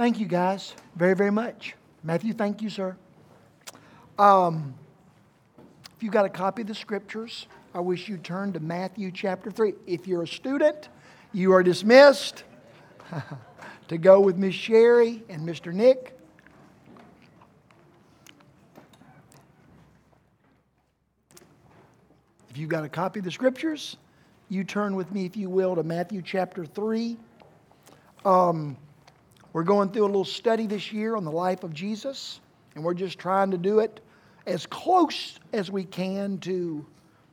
Thank you, guys, very, very much. Matthew, thank you, sir. If you've got a copy of the Scriptures, I wish you'd turn to Matthew chapter 3. If you're a student, you are dismissed to go with Miss Sherry and Mr. Nick. If you've got a copy of the Scriptures, you turn with me, if you will, to Matthew chapter 3. We're going through a little study this year on the life of Jesus, and we're just trying to do it as close as we can to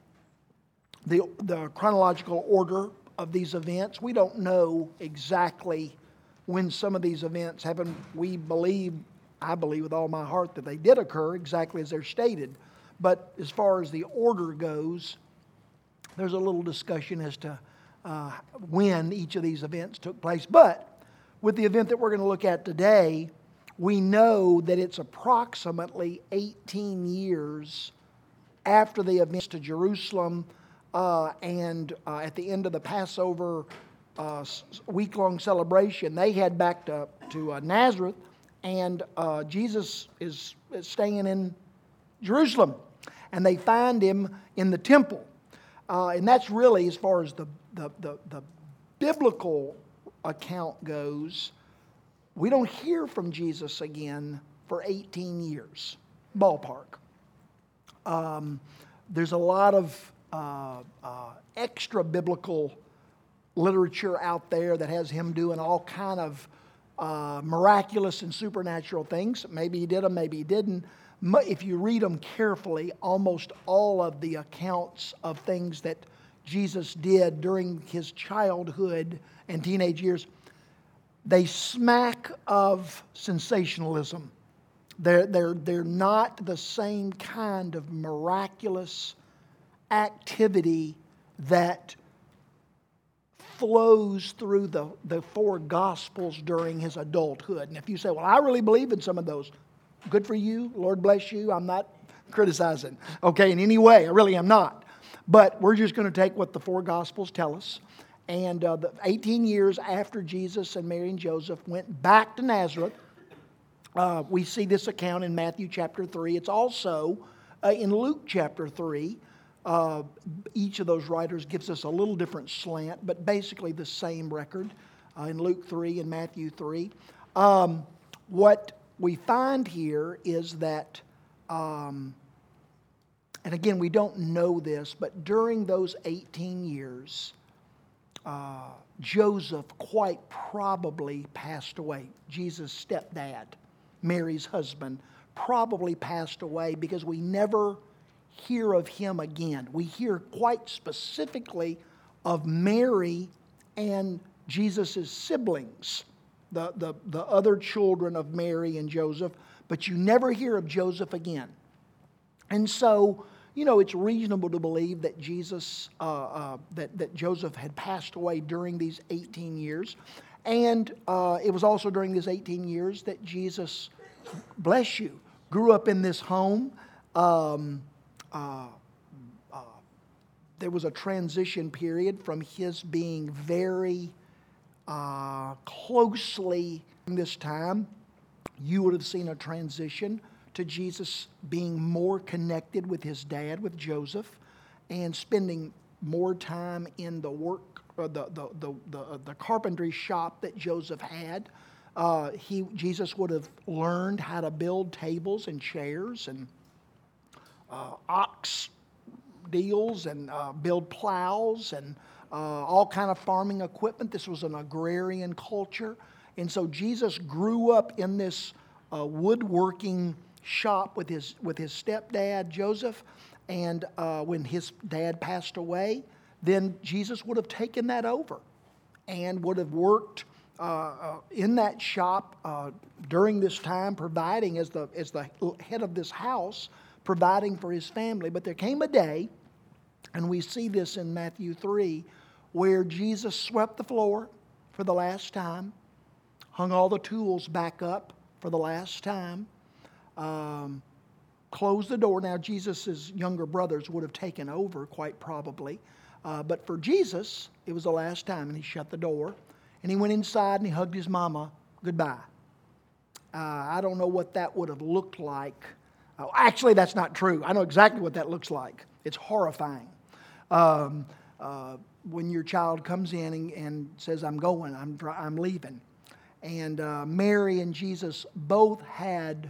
the chronological order of these events. We don't know exactly when some of these events happened. I believe with all my heart that they did occur exactly as they're stated. But as far as the order goes, there's a little discussion as to when each of these events took place. But with the event that we're going to look at today, we know that it's approximately 18 years after the events to Jerusalem and at the end of the Passover week-long celebration, they head back to Nazareth, and Jesus is staying in Jerusalem, and they find him in the temple. And that's really, as far as the biblical account goes, we don't hear from Jesus again for 18 years, ballpark. There's a lot of extra biblical literature out there that has him doing all kind of miraculous and supernatural things. Maybe he did them, maybe he didn't. If you read them carefully, almost all of the accounts of things that Jesus did during his childhood and teenage years, they smack of sensationalism. They're not the same kind of miraculous activity that flows through the four Gospels during his adulthood. And if you say, well, I really believe in some of those, good for you. Lord bless you. I'm not criticizing, okay, in any way. I really am not. But we're just going to take what the four Gospels tell us. And the 18 years after Jesus and Mary and Joseph went back to Nazareth, we see this account in Matthew chapter 3. It's also in Luke chapter 3. Each of those writers gives us a little different slant, but basically the same record in Luke 3 and Matthew 3. What we find here is that, and again, we don't know this, but during those 18 years, Joseph quite probably passed away. Jesus' stepdad, Mary's husband, probably passed away because we never hear of him again. We hear quite specifically of Mary and Jesus' siblings, the other children of Mary and Joseph, but you never hear of Joseph again. And so, it's reasonable to believe that that Joseph had passed away during these 18 years. And it was also during these 18 years that Jesus, bless you, grew up in this home. There was a transition period from his being very closely in this time. You would have seen a transition to Jesus being more connected with his dad, with Joseph, and spending more time in the work, the carpentry shop that Joseph had. Jesus would have learned how to build tables and chairs and ox deals and build plows and all kind of farming equipment. This was an agrarian culture. And so Jesus grew up in this woodworking shop with his stepdad, Joseph. And when his dad passed away, then Jesus would have taken that over and would have worked in that shop during this time, providing as the head of this house, providing for his family. But there came a day, and we see this in Matthew 3, where Jesus swept the floor for the last time, hung all the tools back up for the last time, closed the door. Now, Jesus' younger brothers would have taken over, quite probably. But for Jesus, it was the last time, and he shut the door. And he went inside and he hugged his mama goodbye. I don't know what that would have looked like. Actually, that's not true. I know exactly what that looks like. It's horrifying. When your child comes in and says, I'm going, I'm leaving. And Mary and Jesus both had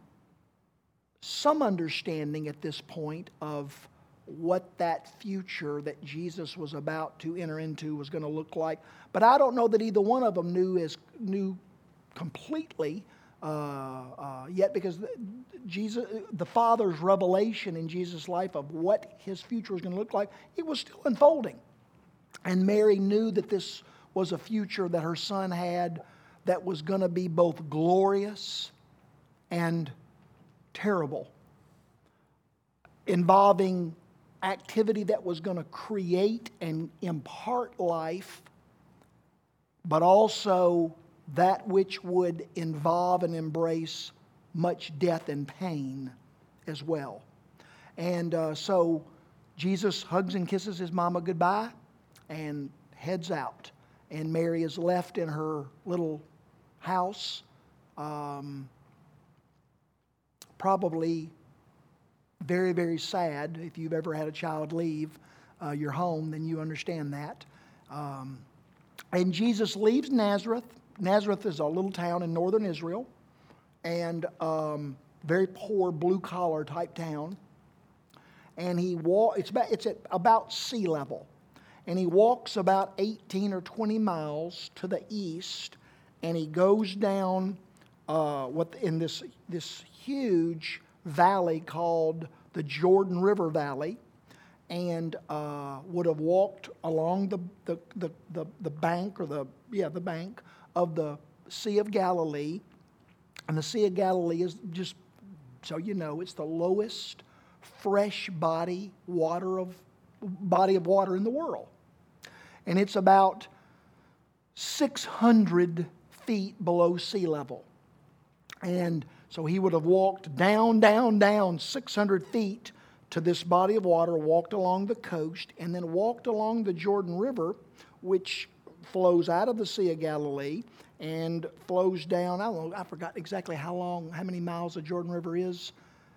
some understanding at this point of what that future that Jesus was about to enter into was going to look like. But I don't know that either one of them knew completely yet, because the Father's revelation in Jesus' life of what His future was going to look like, it was still unfolding. And Mary knew that this was a future that her son had that was going to be both glorious and terrible, involving activity that was going to create and impart life, but also that which would involve and embrace much death and pain as well. And so Jesus hugs and kisses his mama goodbye and heads out. And Mary is left in her little house, probably very, very sad. If you've ever had a child leave your home, then you understand that. And Jesus leaves Nazareth. Nazareth is a little town in northern Israel, and very poor blue-collar type town. And it's at about sea level. And he walks about 18 or 20 miles to the east, and he goes down in this huge valley called the Jordan River Valley, and would have walked along the bank the bank of the Sea of Galilee. And the Sea of Galilee is, just so you know, it's the lowest fresh body of water in the world. And it's about 600 feet below sea level. And so he would have walked down 600 feet to this body of water, walked along the coast, and then walked along the Jordan River, which flows out of the Sea of Galilee and flows down. I forgot exactly how many miles the Jordan River is.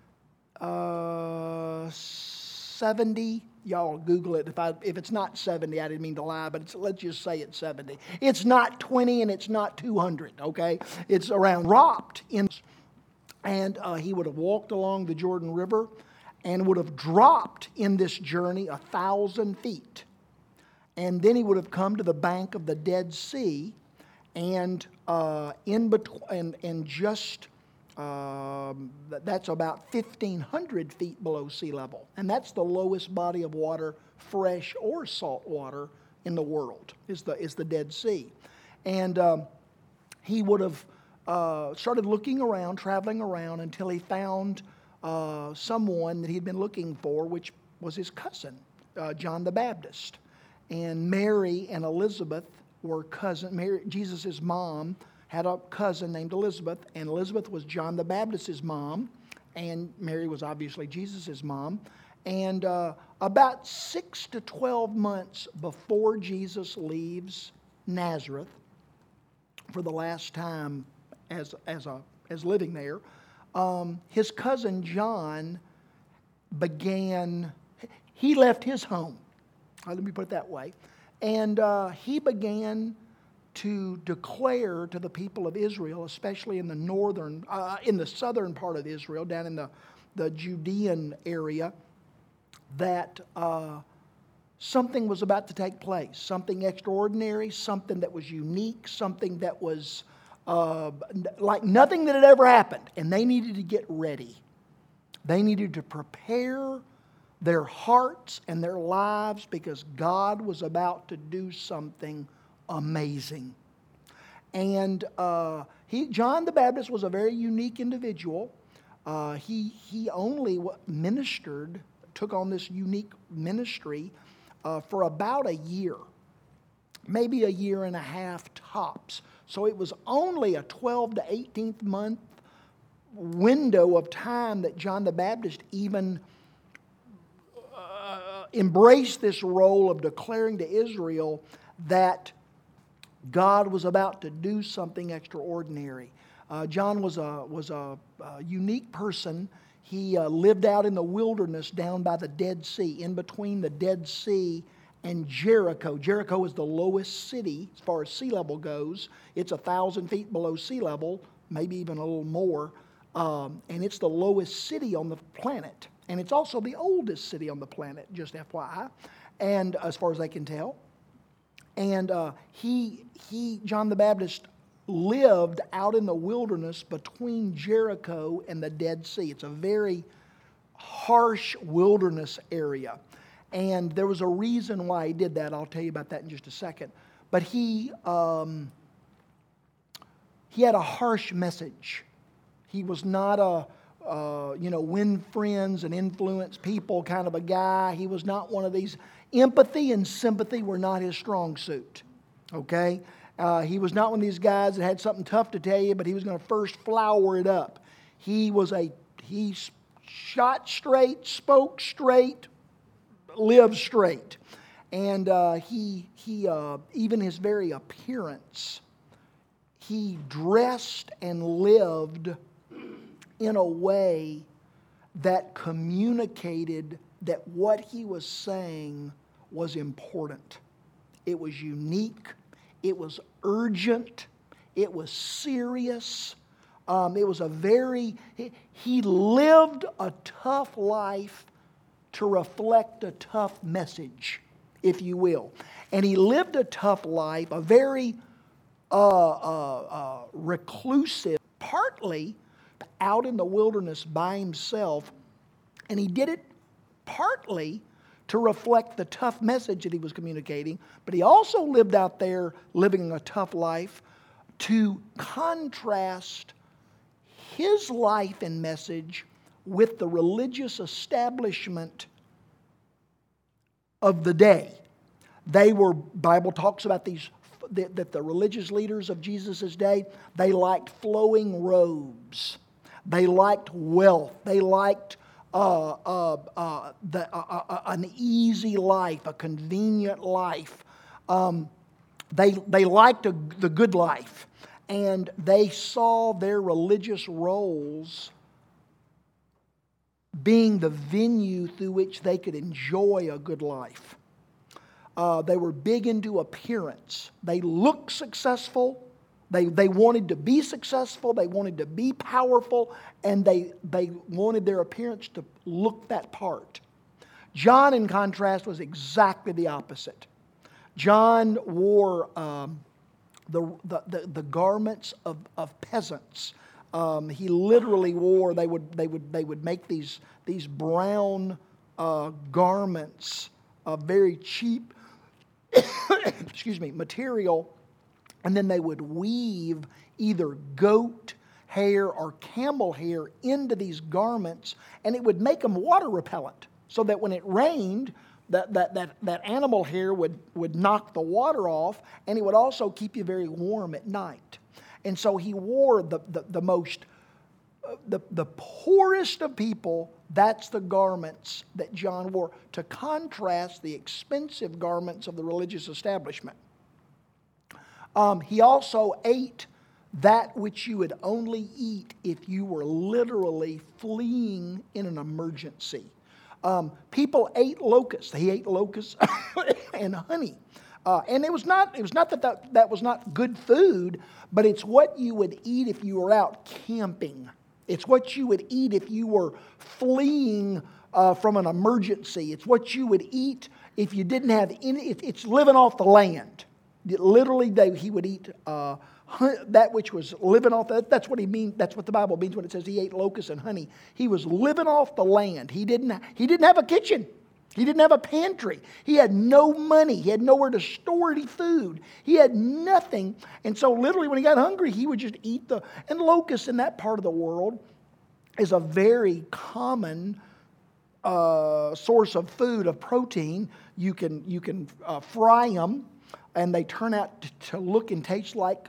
70. Y'all Google it. If it's not 70, I didn't mean to lie, but let's just say it's 70. It's not 20 and it's not 200, okay? It's around dropped in. And he would have walked along the Jordan River and would have dropped in this journey 1,000 feet. And then he would have come to the bank of the Dead Sea, and in between, and just that's about 1,500 feet below sea level, and that's the lowest body of water, fresh or salt water, in the world. Is the Dead Sea, and he would have started looking around, traveling around, until he found someone that he'd been looking for, which was his cousin, John the Baptist. And Mary and Elizabeth were cousins. Jesus' mom had a cousin named Elizabeth, and Elizabeth was John the Baptist's mom, and Mary was obviously Jesus' mom. And about 6 to 12 months before Jesus leaves Nazareth for the last time as living there, his cousin John he left his home. Let me put it that way. And he began to declare to the people of Israel, especially in the southern part of Israel, down in the Judean area, that something was about to take place, something extraordinary, something that was unique, something that was like nothing that had ever happened. And they needed to get ready. They needed to prepare their hearts and their lives, because God was about to do something amazing. And John the Baptist was a very unique individual. He only took on this unique ministry for about a year, maybe a year and a half tops. So it was only a 12 to 18th month window of time that John the Baptist even embraced this role of declaring to Israel that God was about to do something extraordinary. John was a unique person. He lived out in the wilderness down by the Dead Sea, in between the Dead Sea and Jericho. Jericho is the lowest city as far as sea level goes. It's 1,000 feet below sea level, maybe even a little more. And it's the lowest city on the planet. And it's also the oldest city on the planet, just FYI, and as far as I can tell. And John the Baptist, lived out in the wilderness between Jericho and the Dead Sea. It's a very harsh wilderness area. And there was a reason why he did that. I'll tell you about that in just a second. But he had a harsh message. He was not a win friends and influence people kind of a guy. He was not one of these. Empathy and sympathy were not his strong suit. Okay? He was not one of these guys that had something tough to tell you, but he was going to first flower it up. He shot straight, spoke straight, lived straight. And even his very appearance, he dressed and lived in a way that communicated that what he was saying was important. It was unique. It was urgent. It was serious. He lived a tough life to reflect a tough message, if you will. And he lived a tough life, a very reclusive, partly out in the wilderness by himself. And he did it partly to reflect the tough message that he was communicating, but he also lived out there living a tough life to contrast his life and message with the religious establishment of the day. Bible talks about that the religious leaders of Jesus' day, they liked flowing robes. They liked wealth. They liked an easy life, a convenient life. They liked the good life. And they saw their religious roles being the venue through which they could enjoy a good life. They were big into appearance. They looked successful. They wanted to be successful. They wanted to be powerful. And they wanted their appearance to look that part. John, in contrast, was exactly the opposite. John wore the garments of peasants. He literally wore. They would make these brown garments of very cheap material, and then they would weave either goat hair or camel hair into these garments, and it would make them water repellent, so that when it rained, that animal hair would knock the water off, and it would also keep you very warm at night. And so he wore the poorest of people. That's the garments that John wore, to contrast the expensive garments of the religious establishment. He also ate that which you would only eat if you were literally fleeing in an emergency. People ate locusts. He ate locusts and honey. And it was not that was not good food, but it's what you would eat if you were out camping. It's what you would eat if you were fleeing from an emergency. It's what you would eat if you didn't have any. It's living off the land. Literally, he would eat that which was living off. That's what he means. That's what the Bible means when it says he ate locusts and honey. He was living off the land. He didn't have a kitchen. He didn't have a pantry. He had no money. He had nowhere to store any food. He had nothing. And so literally when he got hungry, he would just eat and locusts in that part of the world is a very common source of food, of protein. You can fry them, and they turn out to look and taste like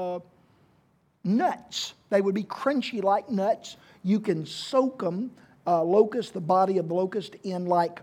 nuts. They would be crunchy like nuts. You can soak them, the body of the locust, in like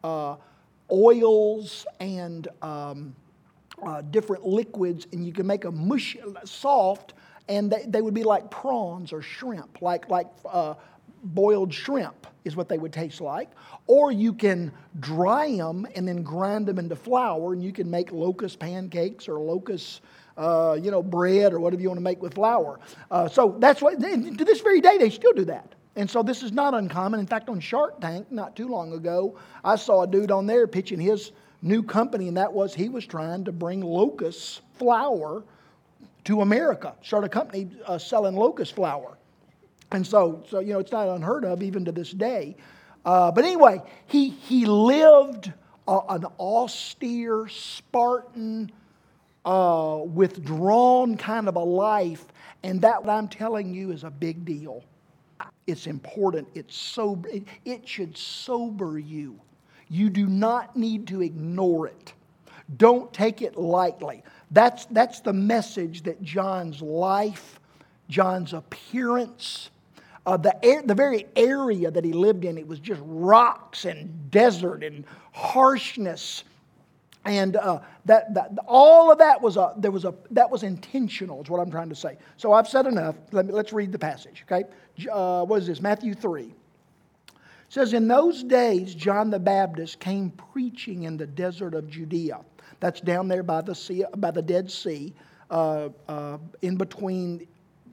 oils and different liquids, and you can make them mushy, soft, And they would be like prawns or shrimp, like boiled shrimp is what they would taste like. Or you can dry them and then grind them into flour, and you can make locust pancakes or locust bread or whatever you want to make with flour. So that's what, to this very day, they still do that. And so this is not uncommon. In fact, on Shark Tank, not too long ago, I saw a dude on there pitching his new company, and he was trying to bring locust flour to America, start a company selling locust flour. And so it's not unheard of even to this day. But anyway, he lived an austere, Spartan, withdrawn kind of a life. And that, what I'm telling you, is a big deal. It's important. It should sober you. You do not need to ignore it. Don't take it lightly. That's the message that John's life, John's appearance, the very area that he lived in, it was just rocks and desert and harshness, and all of that was intentional. Is what I'm trying to say. So I've said enough. Let's read the passage. Okay, what is this? Matthew 3. It says, "In those days, John the Baptist came preaching in the desert of Judea." That's down there by the sea, by the Dead Sea, in between.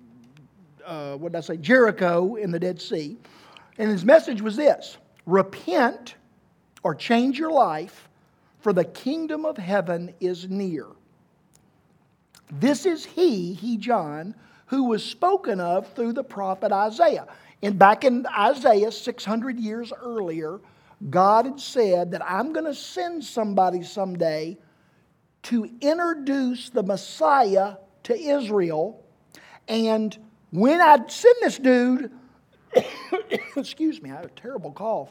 Jericho and the Dead Sea. And his message was this: repent or change your life, for the kingdom of heaven is near. This is he John, who was spoken of through the prophet Isaiah. And back in Isaiah, 600 years earlier, God had said that I'm going to send somebody someday to introduce the Messiah to Israel. And when I send this dude, excuse me, I have a terrible cough.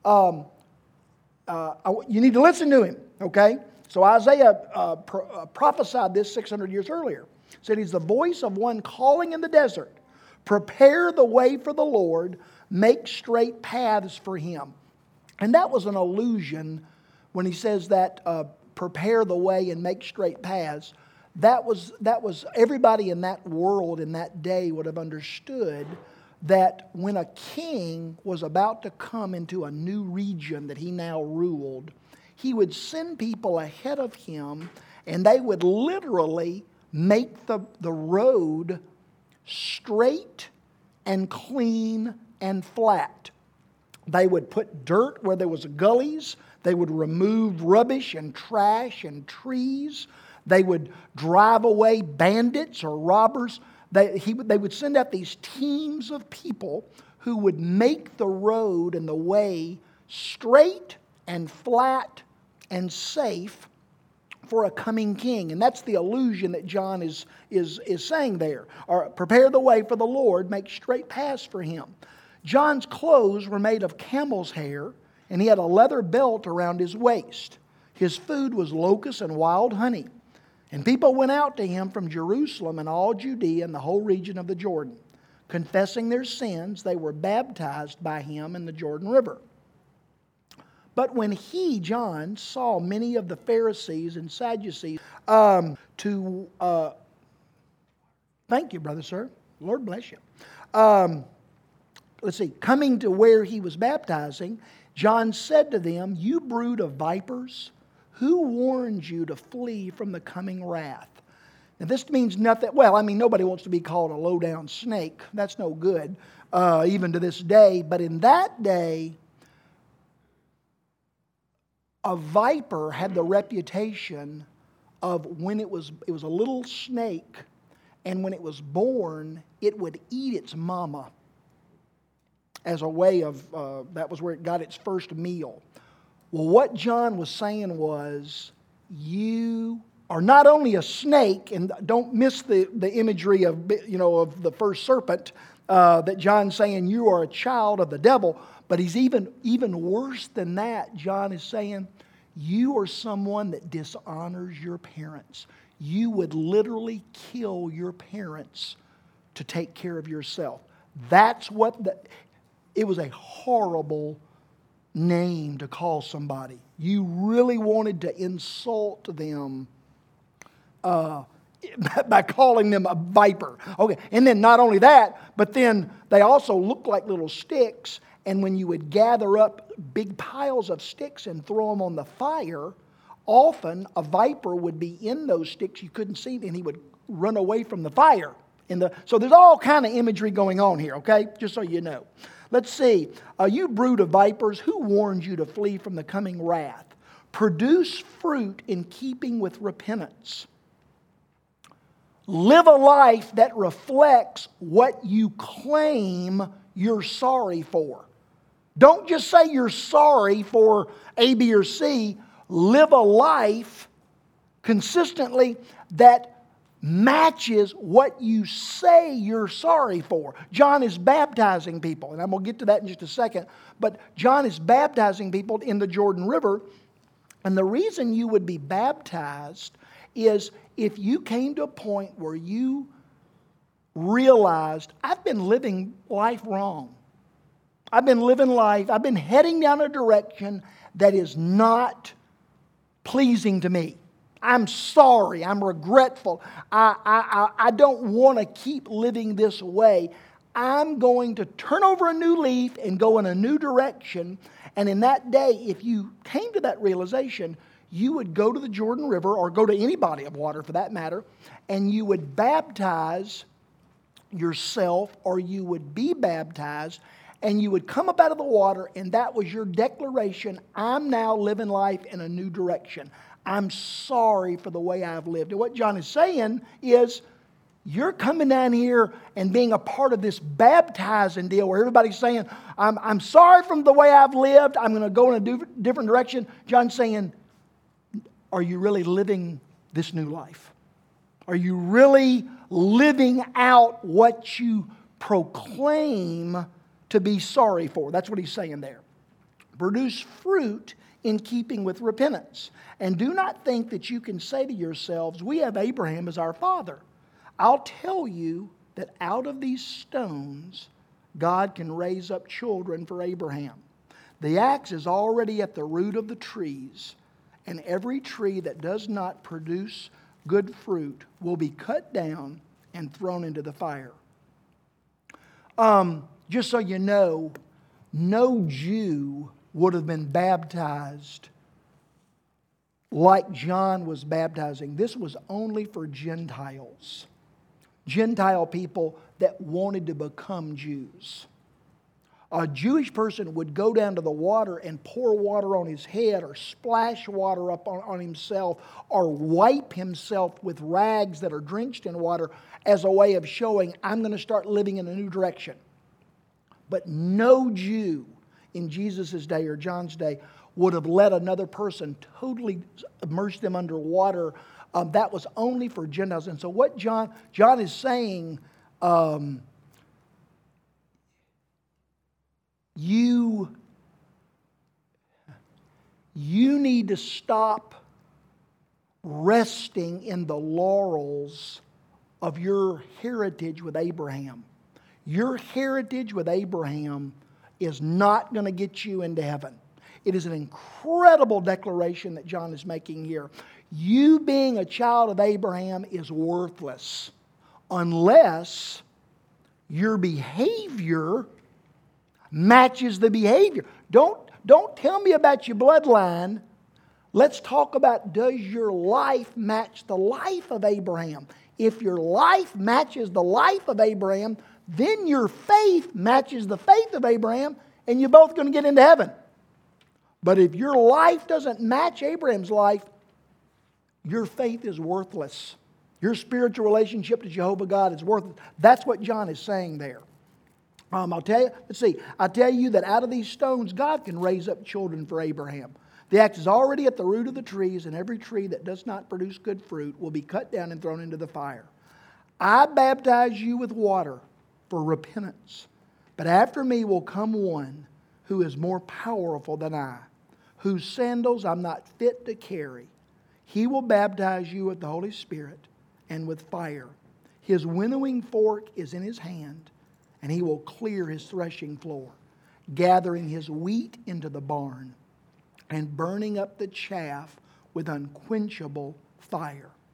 You need to listen to him, okay? So Isaiah prophesied this 600 years earlier. Said he's the voice of one calling in the desert. Prepare the way for the Lord, make straight paths for him. And that was an allusion when he says that prepare the way and make straight paths. That was everybody in that world in that day would have understood that when a king was about to come into a new region that he now ruled, he would send people ahead of him, and they would literally make the road straight and clean and flat. They would put dirt where there was gullies. They would remove rubbish and trash and trees. They would drive away bandits or robbers. They would send out these teams of people who would make the road and the way straight and flat and safe for a coming king. And that's the allusion that John is saying there. Or prepare the way for the Lord, make straight paths for him. John's clothes were made of camel's hair, and he had a leather belt around his waist. His food was locusts and wild honey. And people went out to him from Jerusalem and all Judea and the whole region of the Jordan. Confessing their sins, they were baptized by him in the Jordan River. But when he, John, saw many of the Pharisees and Sadducees thank you, brother, sir. Lord bless you. Coming to where he was baptizing, John said to them, "You brood of vipers, who warned you to flee from the coming wrath?" Now this means nothing. Well, nobody wants to be called a low-down snake. That's no good, even to this day. But in that day, a viper had the reputation of when it was a little snake, and when it was born, it would eat its mama as a way of, that was where it got its first meal. Well, what John was saying was, you are not only a snake, and don't miss the imagery of the first serpent, that John's saying you are a child of the devil, but he's even worse than that. John is saying you are someone that dishonors your parents. You would literally kill your parents to take care of yourself. That's what it was a horrible name to call somebody. You really wanted to insult them by calling them a viper. Okay, and then not only that, but then they also look like little sticks. And when you would gather up big piles of sticks and throw them on the fire, often a viper would be in those sticks. You couldn't see it, and he would run away from the fire. So there's all kind of imagery going on here, okay? Just so you know. Let's see. You brood of vipers, who warned you to flee from the coming wrath? Produce fruit in keeping with repentance. Live a life that reflects what you claim you're sorry for. Don't just say you're sorry for A, B, or C. Live a life consistently that matches what you say you're sorry for. John is baptizing people, and I'm going to get to that in just a second. But John is baptizing people in the Jordan River. And the reason you would be baptized is if you came to a point where you realized, I've been living life wrong. I've been living life, I've been heading down a direction that is not pleasing to me. I'm sorry, I'm regretful. I don't want to keep living this way. I'm going to turn over a new leaf and go in a new direction. And in that day, if you came to that realization, you would go to the Jordan River, or go to any body of water for that matter, and you would baptize yourself, or you would be baptized, and you would come up out of the water, and that was your declaration. I'm now living life in a new direction. I'm sorry for the way I've lived. And what John is saying is, you're coming down here and being a part of this baptizing deal where everybody's saying, I'm sorry from the way I've lived. I'm going to go in a different direction. John's saying, are you really living this new life? Are you really living out what you proclaim to be sorry for? That's what he's saying there. Produce fruit in keeping with repentance. And do not think that you can say to yourselves, we have Abraham as our father. I'll tell you that out of these stones, God can raise up children for Abraham. The axe is already at the root of the trees, and every tree that does not produce good fruit will be cut down and thrown into the fire. Just so you know, no Jew would have been baptized like John was baptizing. This was only for Gentiles. Gentile people that wanted to become Jews. A Jewish person would go down to the water and pour water on his head, or splash water up on himself, or wipe himself with rags that are drenched in water as a way of showing, I'm going to start living in a new direction. But no Jew in Jesus' day or John's day would have let another person totally immerse them under water. That was only for Gentiles. And so what John is saying, you need to stop resting in the laurels of your heritage with Abraham. Your heritage with Abraham is not going to get you into heaven. It is an incredible declaration that John is making here. You being a child of Abraham is worthless unless your behavior matches the behavior. Don't tell me about your bloodline. Let's talk about, does your life match the life of Abraham? If your life matches the life of Abraham, then your faith matches the faith of Abraham, and you're both going to get into heaven. But if your life doesn't match Abraham's life, your faith is worthless. Your spiritual relationship to Jehovah God is worthless. That's what John is saying there. I tell you that out of these stones, God can raise up children for Abraham. The axe is already at the root of the trees, and every tree that does not produce good fruit will be cut down and thrown into the fire. I baptize you with water for repentance, but after me will come one who is more powerful than I, whose sandals I'm not fit to carry. He will baptize you with the Holy Spirit and with fire. His winnowing fork is in his hand, and he will clear his threshing floor, gathering his wheat into the barn and burning up the chaff with unquenchable fire.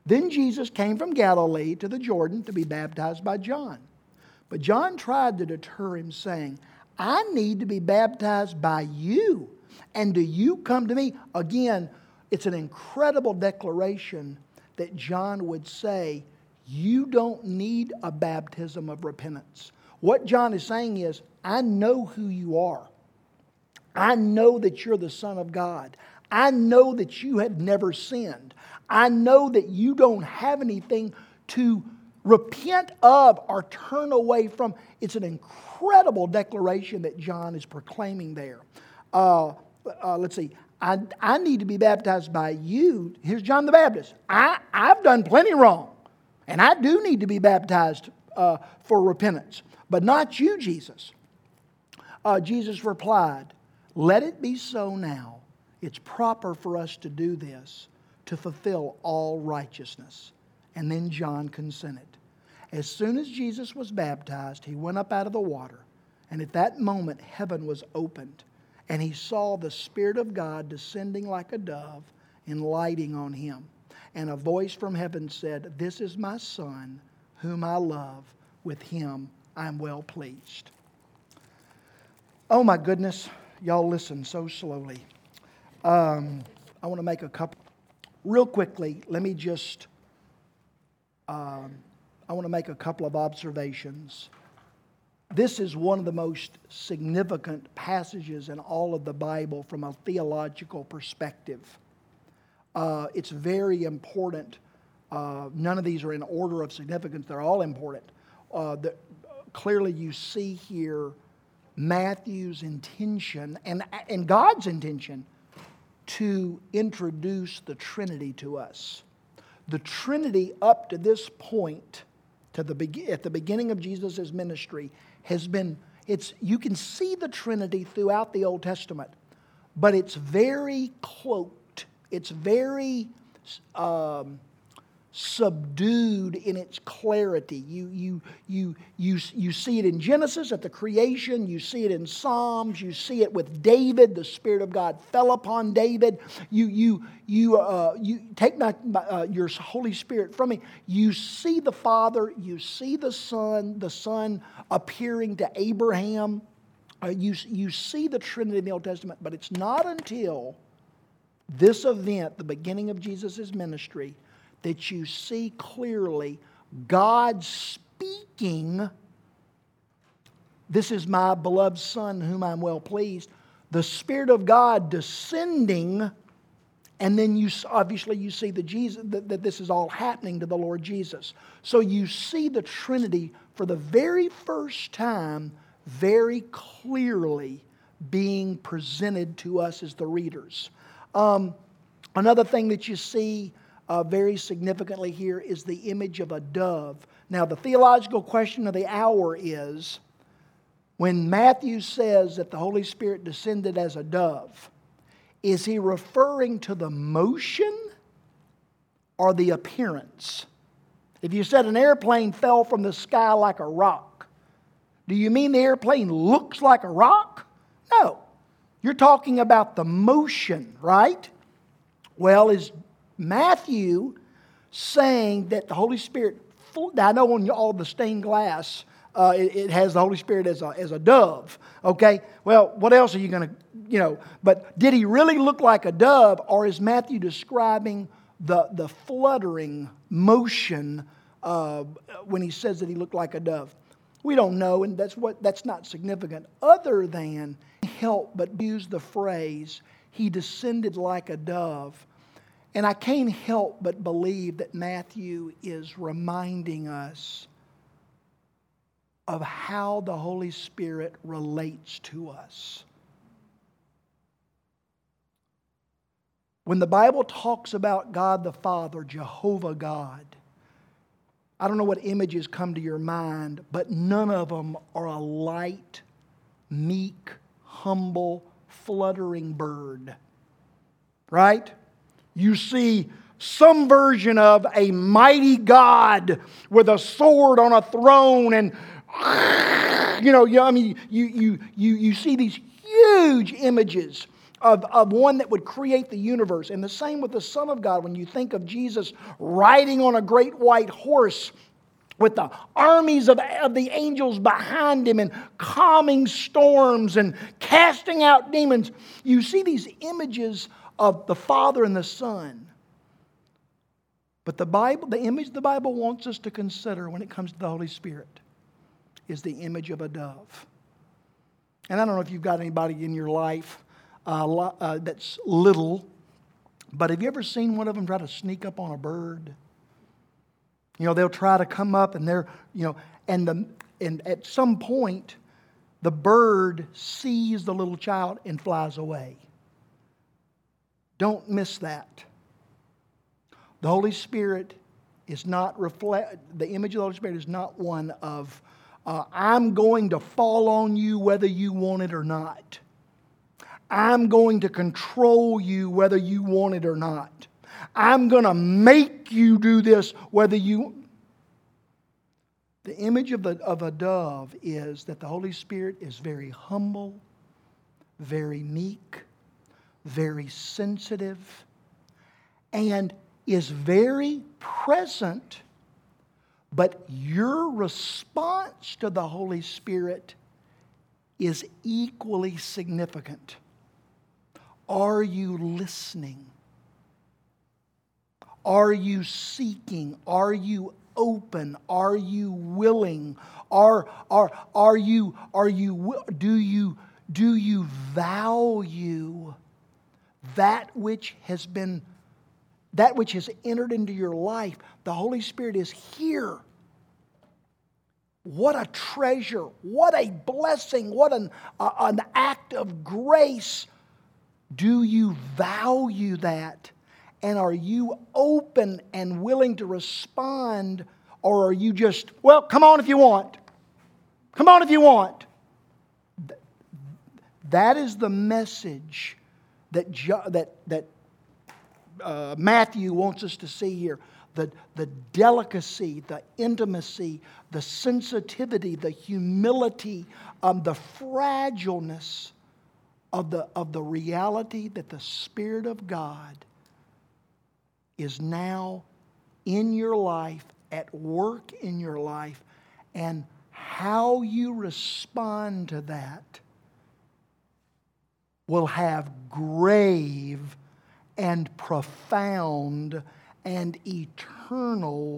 Then Jesus came from Galilee to the Jordan to be baptized by John. But John tried to deter him, saying, I need to be baptized by you, and do you come to me? Again, it's an incredible declaration that John would say, you don't need a baptism of repentance. What John is saying is, I know who you are. I know that you're the Son of God. I know that you have never sinned. I know that you don't have anything to repent of or turn away from. It's an incredible declaration that John is proclaiming there. Let's see. I need to be baptized by you. Here's John the Baptist. I've done plenty wrong. And I do need to be baptized for repentance. But not you, Jesus. Jesus replied, let it be so now. It's proper for us to do this to fulfill all righteousness. And then John consented. As soon as Jesus was baptized, he went up out of the water. And at that moment, heaven was opened. And he saw the Spirit of God descending like a dove and lighting on him. And a voice from heaven said, this is my Son, whom I love. With him I am well pleased. Oh my goodness. Y'all listen so slowly. I want to make a couple. Real quickly, let me just, I want to make a couple of observations. This is one of the most significant passages in all of the Bible from a theological perspective. It's very important. None of these are in order of significance. They're all important. Clearly you see here Matthew's intention and God's intention to introduce the Trinity to us. The Trinity up to this point, at the beginning of Jesus' ministry, has been, you can see the Trinity throughout the Old Testament, but it's very cloaked. It's very subdued in its clarity. You see it in Genesis at the creation. You see it in Psalms. You see it with David. The Spirit of God fell upon David. You take not your Holy Spirit from me. You see the Father. You see the Son appearing to Abraham. You see the Trinity in the Old Testament, but it's not until this event, the beginning of Jesus' ministry, that you see clearly God speaking, this is my beloved Son whom I'm well pleased, the Spirit of God descending, and then you see that this is all happening to the Lord Jesus. So you see the Trinity for the very first time very clearly being presented to us as the readers. Another thing that you see very significantly here is the image of a dove. Now, the theological question of the hour is, when Matthew says that the Holy Spirit descended as a dove, is he referring to the motion or the appearance? If you said an airplane fell from the sky like a rock, do you mean the airplane looks like a rock? No. You're talking about the motion, right? Well, is Matthew saying that the Holy Spirit, I know on all the stained glass, it has the Holy Spirit as a dove, okay? Well, what else are you going to, but did he really look like a dove, or is Matthew describing the fluttering motion when he says that he looked like a dove? We don't know, and that's not significant, other than help but use the phrase, he descended like a dove. And I can't help but believe that Matthew is reminding us of how the Holy Spirit relates to us. When the Bible talks about God the Father, Jehovah God, I don't know what images come to your mind, but none of them are a light, meek, humble, fluttering bird. Right? You see some version of a mighty God with a sword on a throne, and you see these huge images of one that would create the universe. And the same with the Son of God. When you think of Jesus riding on a great white horse with the armies of the angels behind him and calming storms and casting out demons, you see these images of the Father and the Son. But the image the Bible wants us to consider when it comes to the Holy Spirit is the image of a dove. And I don't know if you've got anybody in your life that's little, but have you ever seen one of them try to sneak up on a bird? You know, they'll try to come up and and at some point, the bird sees the little child and flies away. Don't miss that. The Holy Spirit is not the image of the Holy Spirit is not one of, I'm going to fall on you whether you want it or not. I'm going to control you whether you want it or not. I'm going to make you do this whether you... The image of a dove is that the Holy Spirit is very humble, very meek, very sensitive, and is very present, but your response to the Holy Spirit is equally significant. Are you listening? Are you seeking? Are you open? Are you willing? Do you value that which has entered into your life? The Holy Spirit is here. What a treasure! What a blessing! What an act of grace! Do you value that? And are you open and willing to respond? Or are you just, well, come on if you want. Come on if you want. That is the message that Matthew wants us to see here. The delicacy, the intimacy, the sensitivity, the humility, the fragileness of the reality that the Spirit of God is now in your life, at work in your life, and how you respond to that will have grave and profound and eternal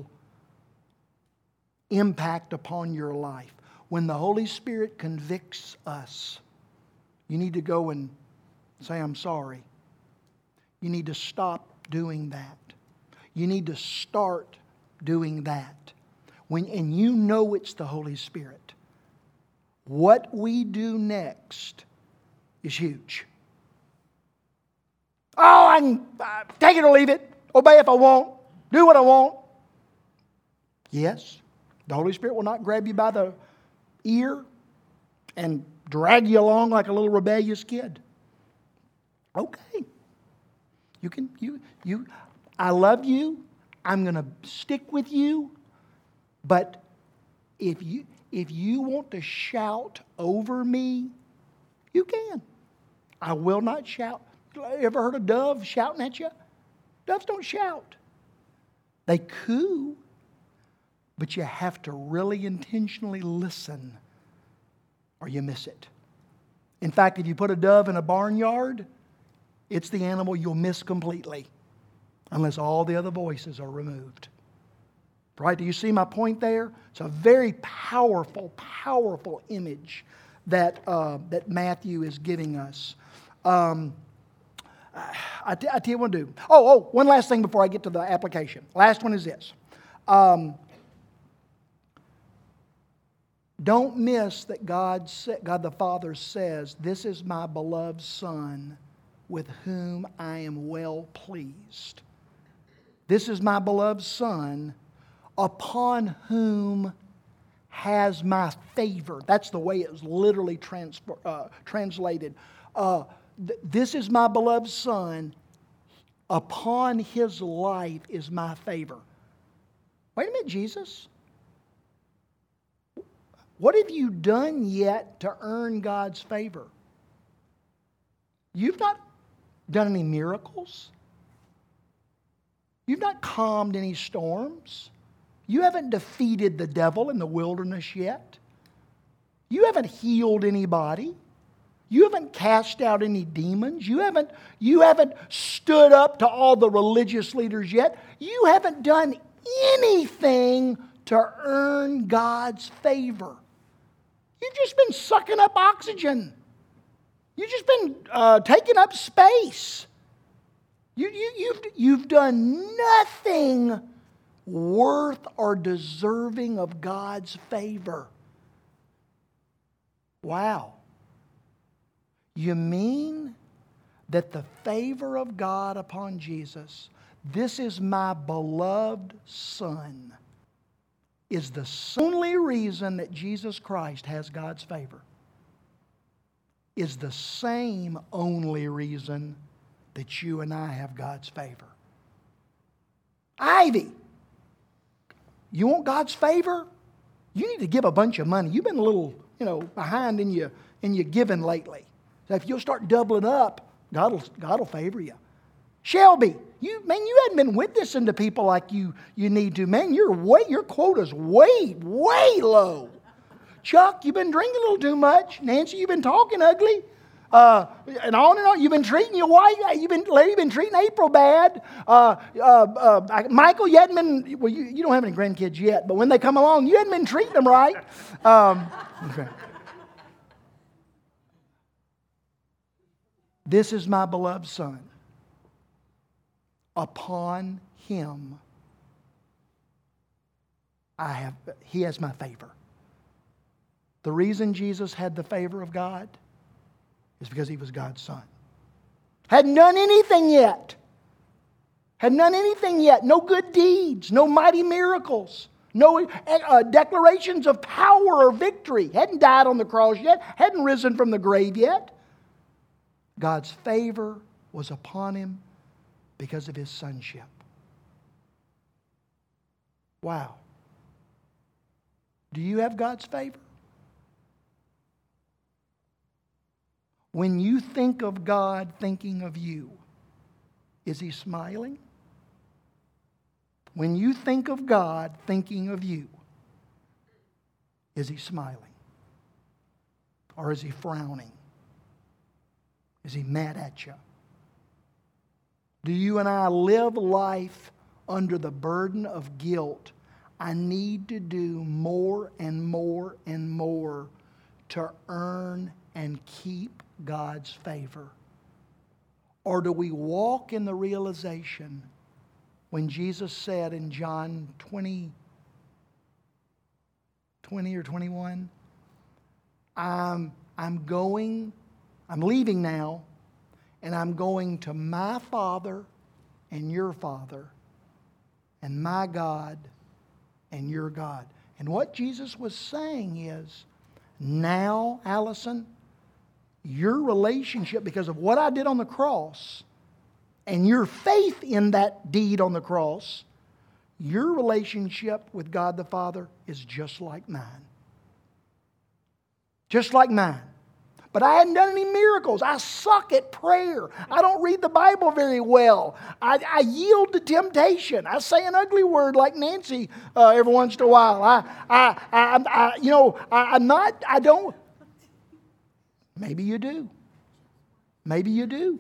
impact upon your life. When the Holy Spirit convicts us, you need to go and say, I'm sorry. You need to stop doing that. You need to start doing that. And you know it's the Holy Spirit. What we do next is huge. Oh, I can take it or leave it. Obey if I want. Do what I want. Yes, the Holy Spirit will not grab you by the ear and drag you along like a little rebellious kid. Okay. I love you. I'm going to stick with you. But if you want to shout over me, you can. I will not shout. You ever heard a dove shouting at you? Doves don't shout. They coo, but you have to really intentionally listen or you miss it. In fact, if you put a dove in a barnyard, it's the animal you'll miss completely unless all the other voices are removed. Right? Do you see my point there? It's a very powerful, powerful image that Matthew is giving us. I tell you what to do. One last thing before I get to the application. Last one is this. Don't miss that God the Father says, "This is my beloved Son with whom I am well pleased." This is my beloved Son upon whom has my favor. That's the way it was literally translated. This is my beloved Son. Upon His life is my favor. Wait a minute, Jesus. What have you done yet to earn God's favor? You've not done any miracles. You've not calmed any storms. You haven't defeated the devil in the wilderness yet. You haven't healed anybody. You haven't cast out any demons. You haven't stood up to all the religious leaders yet. You haven't done anything to earn God's favor. You've just been sucking up oxygen. You've just been taking up space. You've done nothing worth or deserving of God's favor. Wow. You mean that the favor of God upon Jesus, this is my beloved Son, is the only reason that Jesus Christ has God's favor, is the same only reason that you and I have God's favor. Ivy, you want God's favor? You need to give a bunch of money. You've been a little, behind in your giving lately. So if you'll start doubling up, God will favor you. Shelby, you hadn't been witnessing to people like you need to. Man, your quota's way low. Chuck, you've been drinking a little too much. Nancy, you've been talking ugly. And on. You've been treating your wife. You've been treating April bad. Michael, you hadn't been. Well, you don't have any grandkids yet, but when they come along, you hadn't been treating them right. Okay. This is my beloved Son. Upon Him, He has my favor. The reason Jesus had the favor of God is because He was God's Son. Hadn't done anything yet. No good deeds, no mighty miracles, no declarations of power or victory. Hadn't died on the cross yet. Hadn't risen from the grave yet. God's favor was upon Him because of His sonship. Wow. Do you have God's favor? When you think of God thinking of you, is He smiling? When you think of God thinking of you, is He smiling? Or is He frowning? Is He mad at you? Do you and I live life under the burden of guilt? I need to do more and more and more to earn and keep God's favor. Or do we walk in the realization when Jesus said in John 20 or 21, I'm leaving now, and I'm going to my Father and your Father, and my God and your God. And what Jesus was saying is, now, Allison, your relationship, because of what I did on the cross, and your faith in that deed on the cross, your relationship with God the Father is just like mine. Just like mine. But I hadn't done any miracles. I suck at prayer. I don't read the Bible very well. I yield to temptation. I say an ugly word like Nancy every once in a while. I don't. Maybe you do. Maybe you do.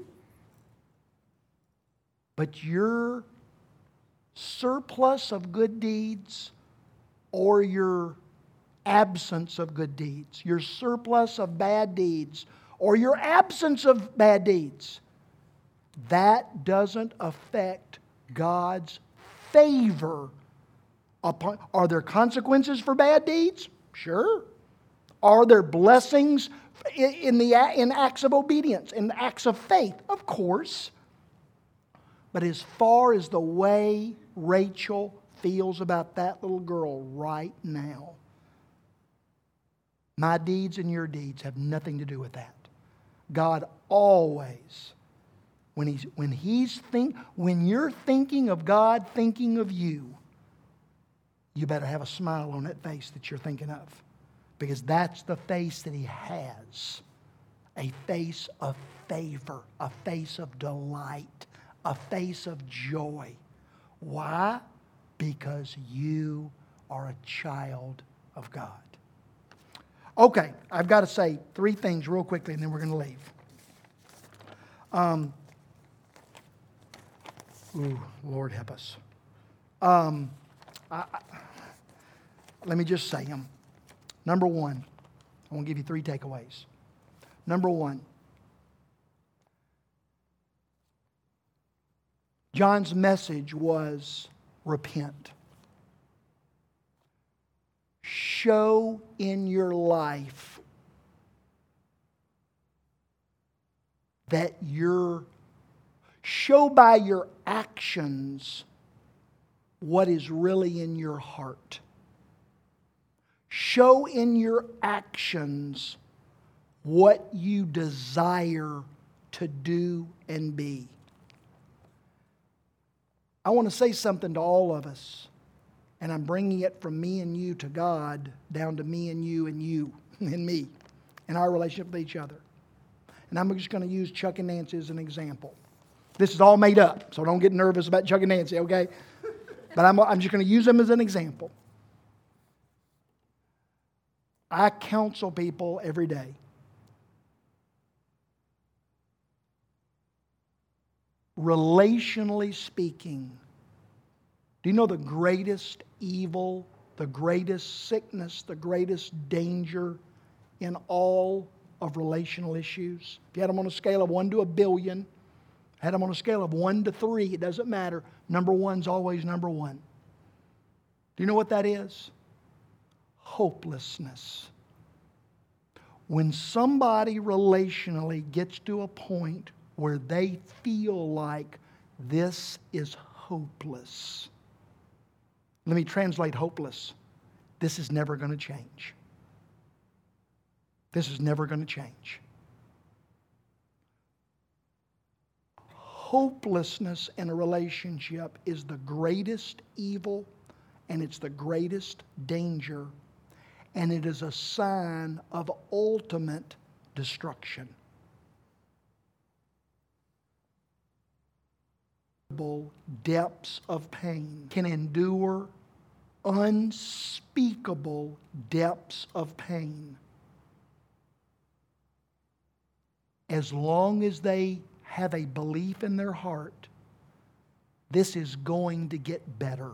But your surplus of good deeds or your absence of good deeds, your surplus of bad deeds, or your absence of bad deeds, that doesn't affect God's favor upon. Are there consequences for bad deeds? Sure. Are there blessings in acts of obedience, in acts of faith? Of course. But as far as the way Rachel feels about that little girl right now, my deeds and your deeds have nothing to do with that. God always, when you're thinking of God thinking of you, you better have a smile on that face that you're thinking of. Because that's the face that He has. a face of favor, a face of delight, a face of joy. Why? Because you are a child of God. Okay, I've got to say 3 things real quickly and then we're going to leave. Lord help us. Let me just say them. Number 1, I want to give you 3 takeaways. Number 1, John's message was repent. Show in your life that show by your actions what is really in your heart. Show in your actions what you desire to do and be. I want to say something to all of us, and I'm bringing it from me and you to God, down to me and you and me, and our relationship with each other. And I'm just going to use Chuck and Nancy as an example. This is all made up, so don't get nervous about Chuck and Nancy, okay? But I'm just going to use them as an example. I counsel people every day. Relationally speaking, do you know the greatest evil, the greatest sickness, the greatest danger in all of relational issues? If you had them on a scale of 1 to 1 billion, had them on a scale of 1 to 3, it doesn't matter. Number 1's always number 1. Do you know what that is? Hopelessness. When somebody relationally gets to a point where they feel like this is hopeless. Let me translate hopeless. This is never going to change. This is never going to change. Hopelessness in a relationship is the greatest evil and it's the greatest danger, and it is a sign of ultimate destruction. Depths of pain can endure unspeakable depths of pain as long as they have a belief in their heart, this is going to get better.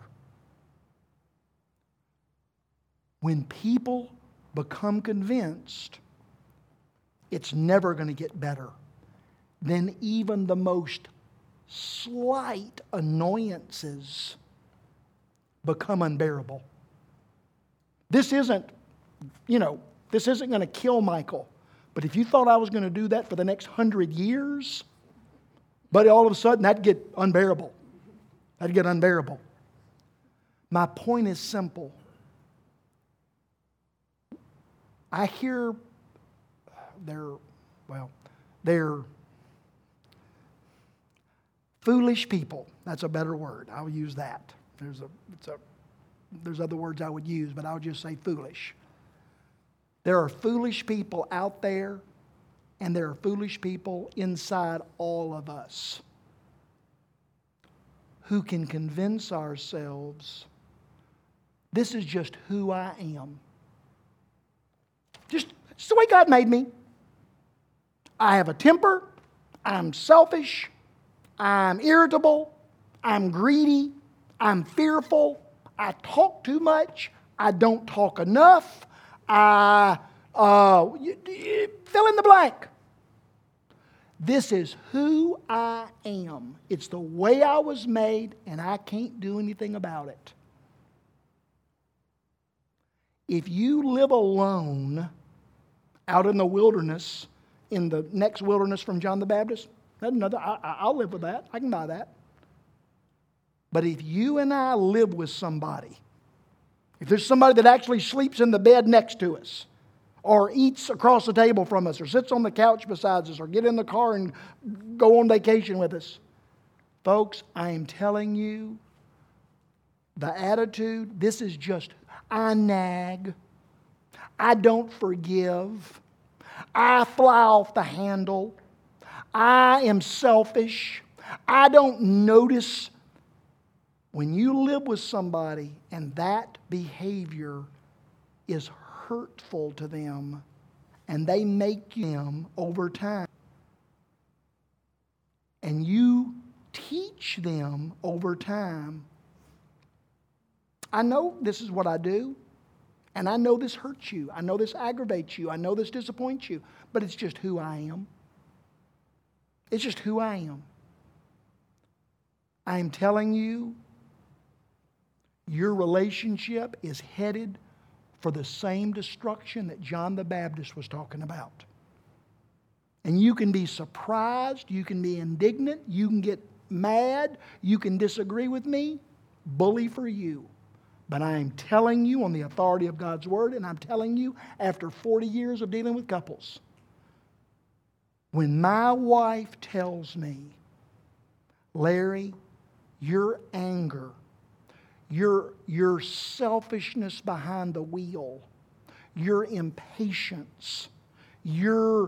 When people become convinced it's never going to get better, then even the most slight annoyances become unbearable. This isn't going to kill Michael. But if you thought I was going to do that for the next 100 years, but all of a sudden that'd get unbearable. That'd get unbearable. My point is simple. I hear they're foolish people. That's a better word. I'll use that. There's other words I would use, but I'll just say foolish. There are foolish people out there, and there are foolish people inside all of us who can convince ourselves this is just who I am. It's the way God made me. I have a temper. I'm selfish. I'm irritable. I'm greedy. I'm fearful. I talk too much. I don't talk enough. Fill in the blank. This is who I am. It's the way I was made, and I can't do anything about it. If you live alone out in the wilderness, in the next wilderness from John the Baptist, I'll live with that. I can buy that. But if you and I live with somebody, if there's somebody that actually sleeps in the bed next to us, or eats across the table from us, or sits on the couch beside us, or get in the car and go on vacation with us, folks, I am telling you, the attitude, this is just, I nag, I don't forgive, I fly off the handle. I am selfish. I don't notice. When you live with somebody and that behavior is hurtful to them and they make them over time, and you teach them over time, I know this is what I do, and I know this hurts you. I know this aggravates you. I know this disappoints you, but it's just who I am. It's just who I am. I am telling you, your relationship is headed for the same destruction that John the Baptist was talking about. And you can be surprised, you can be indignant, you can get mad, you can disagree with me. Bully for you. But I am telling you on the authority of God's Word, and I'm telling you after 40 years of dealing with couples, when my wife tells me, Larry, your anger, your selfishness behind the wheel, your impatience, your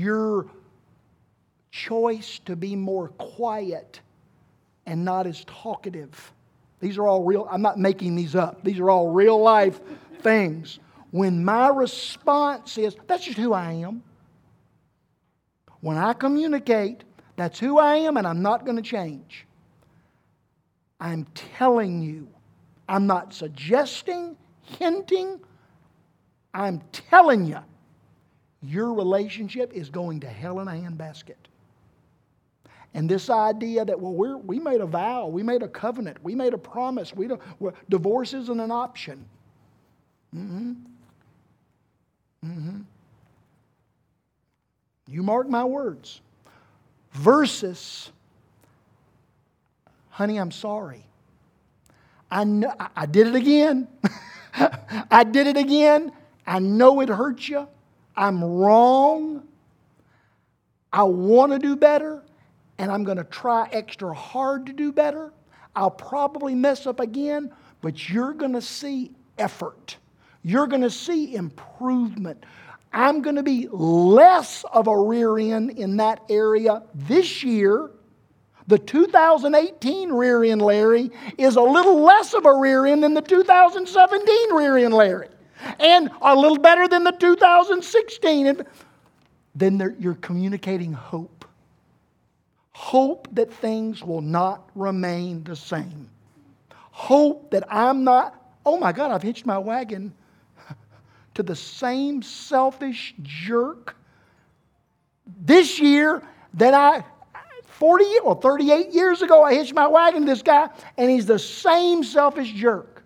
choice to be more quiet and not as talkative. These are all real. I'm not making these up. These are all real life things. When my response is, that's just who I am. When I communicate, that's who I am and I'm not going to change. I'm telling you, I'm not suggesting, hinting. I'm telling you, your relationship is going to hell in a handbasket. And this idea that, well, we made a vow, we made a covenant, we made a promise, divorce isn't an option. You mark my words. Versus, honey, I'm sorry. I did it again. I did it again. I know it hurt you. I'm wrong. I want to do better. And I'm going to try extra hard to do better. I'll probably mess up again. But you're going to see effort. You're going to see improvement. I'm going to be less of a rear end in that area this year. The 2018 rear end Larry is a little less of a rear end than the 2017 rear end Larry. And a little better than the 2016. And then you're communicating hope. Hope that things will not remain the same. Hope that I'm not, oh my God, I've hitched my wagon to the same selfish jerk this year that 38 years ago, I hitched my wagon to this guy, and he's the same selfish jerk.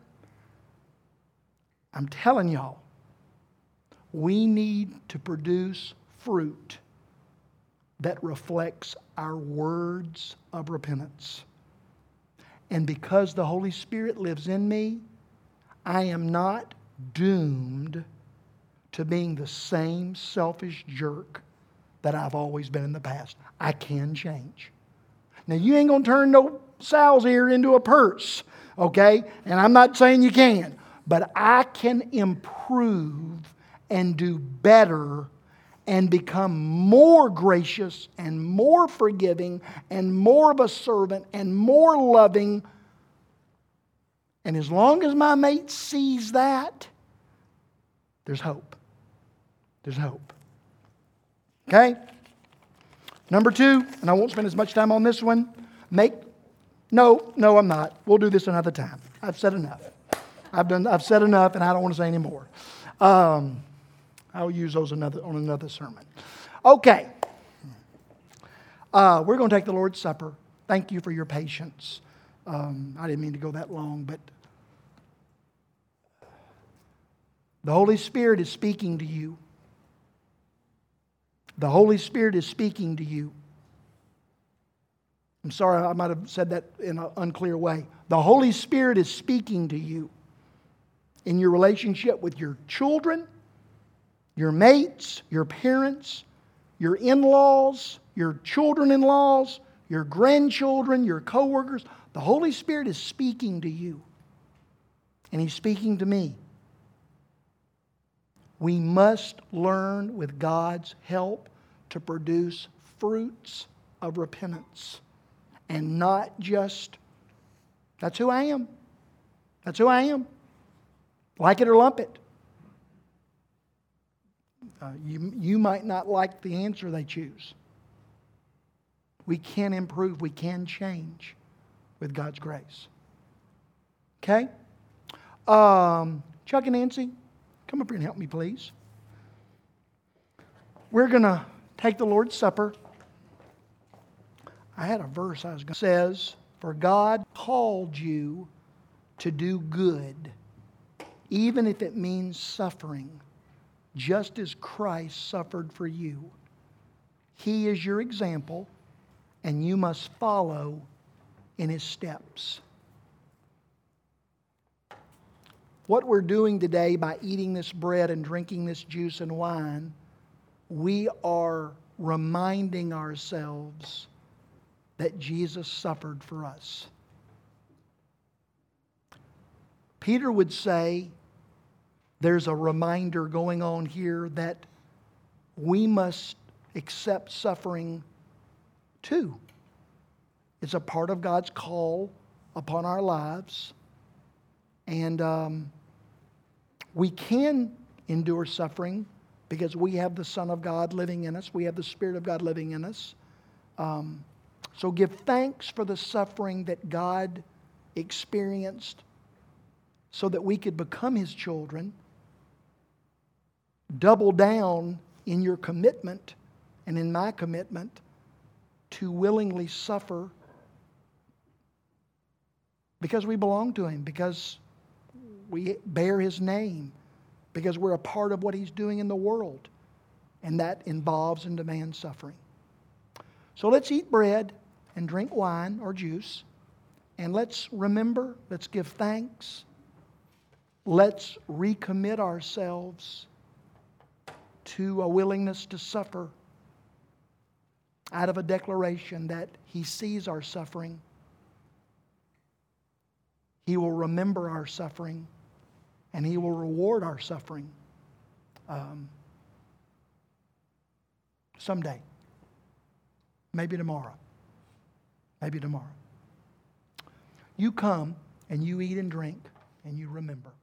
I'm telling y'all, we need to produce fruit that reflects our words of repentance. And because the Holy Spirit lives in me, I am not doomed to being the same selfish jerk that I've always been in the past. I can change. Now, you ain't going to turn no sow's ear into a purse, okay? And I'm not saying you can. But I can improve and do better and become more gracious and more forgiving and more of a servant and more loving. And as long as my mate sees that, there's hope. There's hope. Okay? Number 2, and I won't spend as much time on this one. No, I'm not. We'll do this another time. I've said enough. I've said enough, and I don't want to say any more. I'll use those on another sermon. Okay. We're going to take the Lord's Supper. Thank you for your patience. I didn't mean to go that long, but the Holy Spirit is speaking to you. The Holy Spirit is speaking to you. I'm sorry, I might have said that in an unclear way. The Holy Spirit is speaking to you in your relationship with your children, your mates, your parents, your in-laws, your children-in-laws, your grandchildren, your co-workers. The Holy Spirit is speaking to you. And He's speaking to me. We must learn with God's help to produce fruits of repentance. And not just, that's who I am. That's who I am. Like it or lump it. You might not like the answer they choose. We can improve. We can change with God's grace. Okay? Chuck and Nancy, come up here and help me, please. We're going to take the Lord's Supper. I had a verse I was going to say. It says, "For God called you to do good, even if it means suffering, just as Christ suffered for you. He is your example, and you must follow in His steps." What we're doing today by eating this bread and drinking this juice and wine, we are reminding ourselves that Jesus suffered for us. Peter would say there's a reminder going on here that we must accept suffering too. It's a part of God's call upon our lives. And we can endure suffering because we have the Son of God living in us. We have the Spirit of God living in us. So give thanks for the suffering that God experienced so that we could become His children. Double down in your commitment and in my commitment to willingly suffer because we belong to Him, because we bear His name, because we're a part of what He's doing in the world. And that involves and demands suffering. So let's eat bread and drink wine or juice. And let's remember, let's give thanks. Let's recommit ourselves to a willingness to suffer out of a declaration that He sees our suffering. He will remember our suffering, and He will reward our suffering someday. Maybe tomorrow. Maybe tomorrow. You come and you eat and drink and you remember.